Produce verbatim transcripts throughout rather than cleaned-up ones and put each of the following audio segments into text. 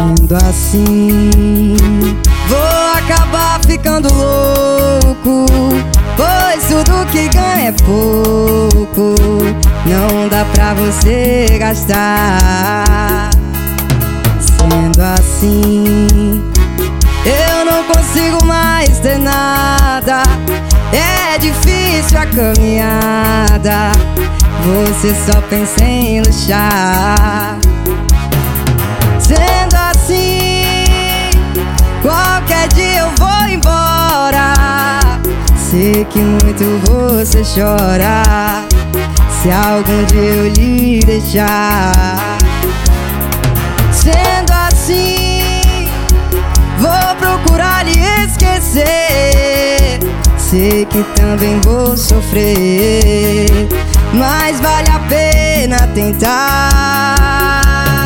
Sendo assim, vou acabar ficando louco, pois tudo que ganha é pouco, não dá pra você gastar. Sendo assim, eu não consigo mais ter nada, é difícil a caminhada, você só pensa em luxar. Sendo assim, qualquer dia eu vou embora, sei que muito você chora, se algum dia eu lhe deixar. Sendo assim, vou procurar lhe esquecer, sei que também vou sofrer, mas vale a pena tentar.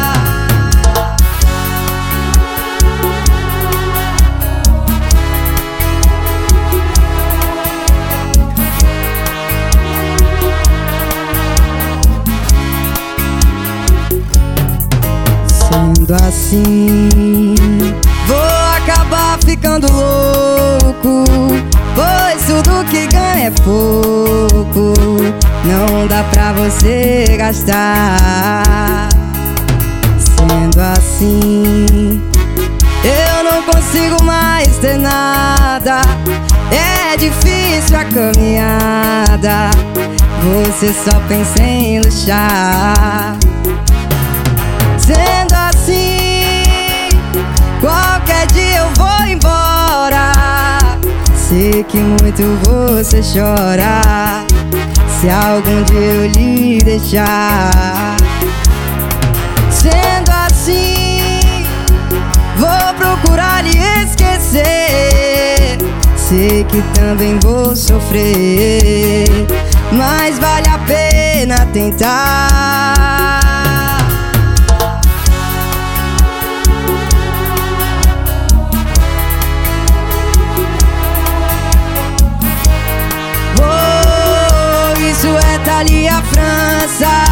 Sendo assim, vou acabar ficando louco, pois tudo que ganha é pouco, não dá pra você gastar. Sendo assim, eu não consigo mais ter nada, é difícil a caminhada, você só pensa em luxar. Sendo assim, qualquer dia eu vou embora, sei que muito você chora, se algum dia eu lhe deixar. Sendo assim, vou procurar lhe esquecer, sei que também vou sofrer, mas vale a pena tentar. Isso é Thalia França.